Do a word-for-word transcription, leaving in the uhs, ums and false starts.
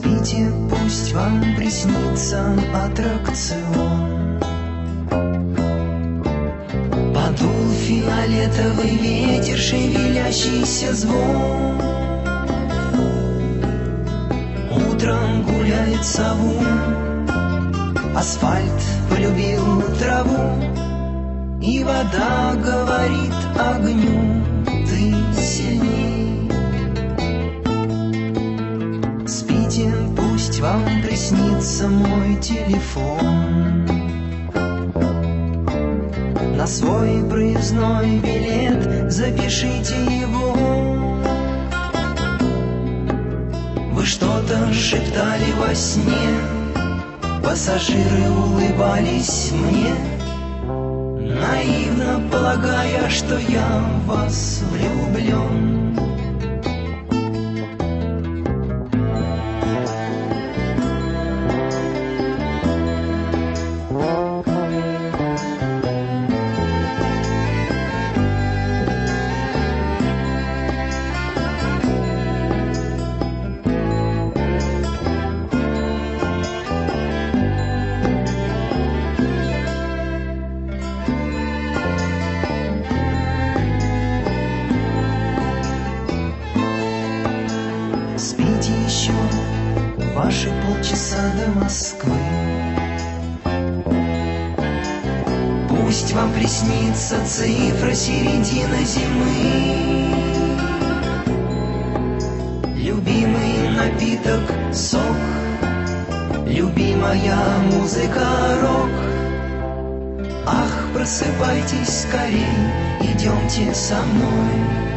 Спите, пусть вам приснится аттракцион. Подул фиолетовый ветер, шевелящийся звон. Утром гуляет совун, асфальт полюбил траву, и вода говорит огню: ты сильней. Спите, пусть вам приснится мой телефон. На свой проездной билет запишите его. Вы что-то шептали во сне, пассажиры улыбались мне, наивно полагая, что я в вас влюблен. Спите еще ваши полчаса до Москвы. Пусть вам приснится цифра середина зимы. Любимый напиток — сок, любимая музыка — рок. Ах, просыпайтесь скорей, идемте со мной.